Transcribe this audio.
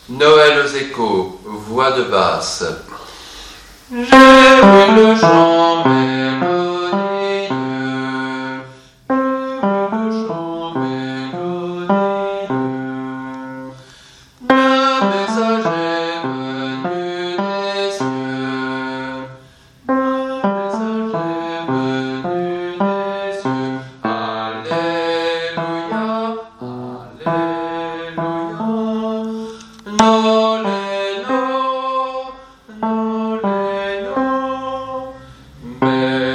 Noël aux échos, voix de basse. J'ai vu le chant mélodieux, le chant mélodieux, d'un messager venu des cieux, d'un messager venu des cieux. Alléluia, Alléluia, Noléno, Noléno,